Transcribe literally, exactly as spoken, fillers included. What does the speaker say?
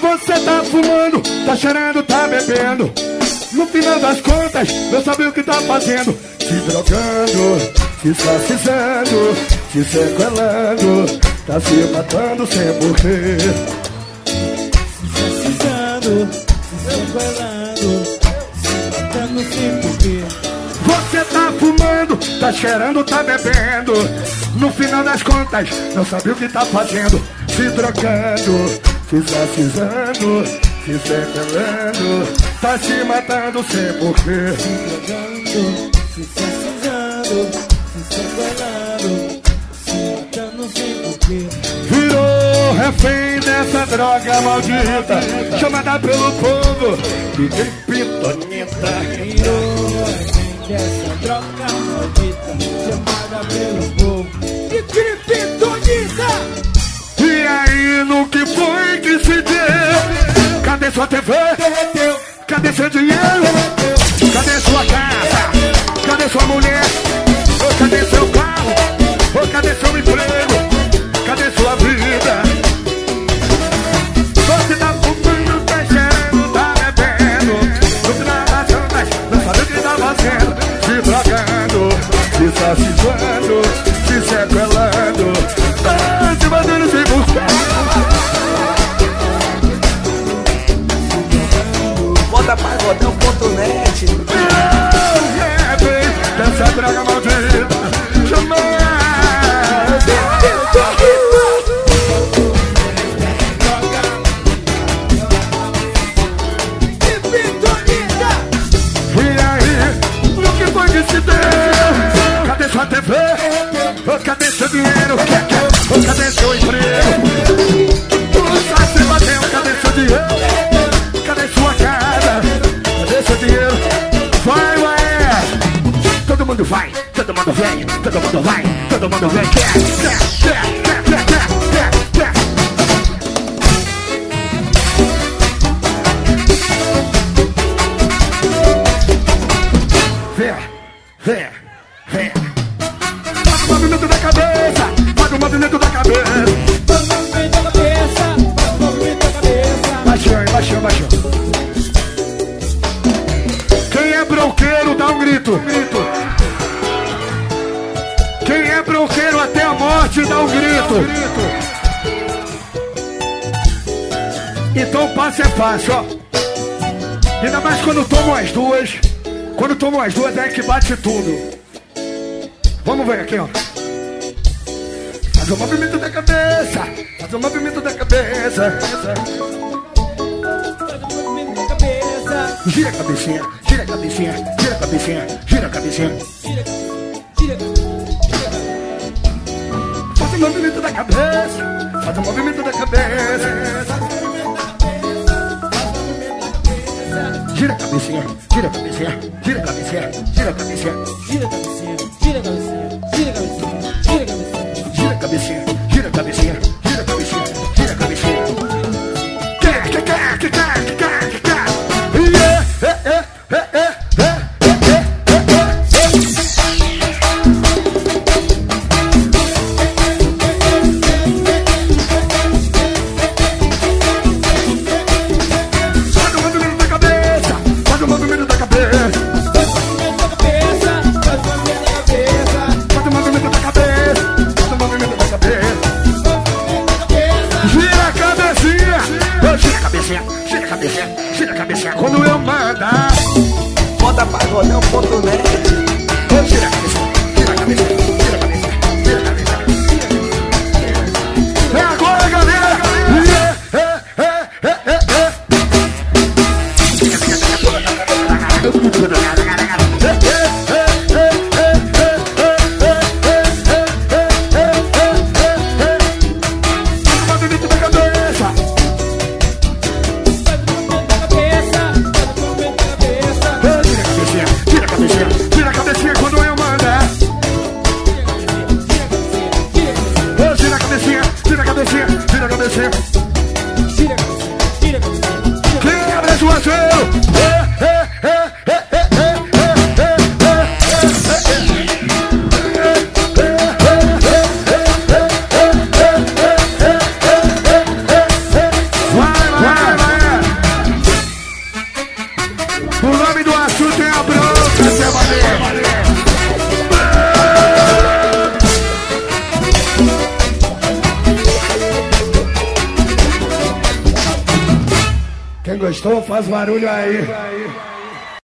Você tá fumando, tá cheirando, tá bebendo. No final das contas, não sabe o que tá fazendo. Se drogando, se sacizando, se sequelando, tá se matando sem porquê. Se sacizando, se sequelando, se matando sem porquê. Você tá fumando, tá cheirando, tá bebendo. No final das contas, não sabe o que tá fazendo. Se drogando, se sacizando, se sequelando, tá se matando sem porquê. Se drogando, se sacizando, se sequelando, se matando sem porquê. Virou refém dessa droga maldita, chamada pelo povo de criptonita. Virou refém dessa droga maldita, chamada pelo povo de criptonita. E aí, no que foi que se deu? Cadê sua T V? Cadê seu dinheiro? Cadê sua casa? Cadê sua mulher? Ou cadê seu carro? Ou cadê seu emprego? Cadê sua vida? Você tá fumando, tá cheirando, tá bebendo. No final das contas, não sabe o que tá fazendo. Se drogando, se sacizando, se sequelando, tá se matando sem buscar. Bota pagodão ponto net. É, bem, dessa droga maldita, chamada T V, oh, cadê seu dinheiro? Oh, cadê seu emprego? Tá se batendo, cadê seu dinheiro? Cadê sua casa? Cadê seu dinheiro? Vai, vai! Todo mundo vai, todo mundo vem, todo mundo vai, todo mundo vem. Quer, quer, quer, quer, quer, quer, quer. Vem, vem, vem. Faz o movimento da cabeça, faz o movimento da cabeça. Faz o movimento da cabeça, faz o movimento da cabeça. Baixou, baixou, baixou. Quem é bronqueiro dá um grito, grito. Quem é bronqueiro até a morte dá um grito, grito. Então o passo é fácil, ó. Ainda mais quando tomam as duas. Quando tomam as duas é que bate tudo. Vamos ver aqui, ó. Faz o movimento da cabeça, faz o movimento da cabeça. Faz o movimento da cabeça. Gira a cabecinha, gira a cabecinha, gira a cabecinha, gira a cabecinha. Gira, gira, gira. Faz o movimento da cabeça, faz o movimento da cabeça. Gira a cabecinha, gira a cabecinha, gira a cabecinha, gira a cabecinha. Gira a cabecinha, gira a cabecinha, gira a cabecinha, gira a cabecinha. Gira a cabecinha, gira a cabecinha, gira a cabecinha, gira a cabecinha. Quer, quer, quer, quer, quer, quer, quer. Yeah, é, é, é, é, é, é, Faz o movimento da cabeça, faz o movimento da cabeça. Faz o movimento da cabeça, faz o movimento da cabeça. Gira a cabecinha, oh, gira a cabecinha, gira a cabecinha, gira a cabecinha. Quando eu mandar, Bota pagodão ponto net. oh, gira a cabecinha, gira a cabecinha, gira a cabecinha, gira a cabecinha. É agora, galera! Yeah, é, é, é, é, é. Movimento da cabeça. Tira a cabecinha, tira a cabecinha quando eu mandar. Oh, tira a cabecinha, tira a cabecinha, tira a cabecinha. Quem abre o azeiro? É, é, é, é, é, é, é, é, é, é. Vai, vai, O nome do assunto é a bronca, Zé Mané. Quem gostou, faz barulho aí.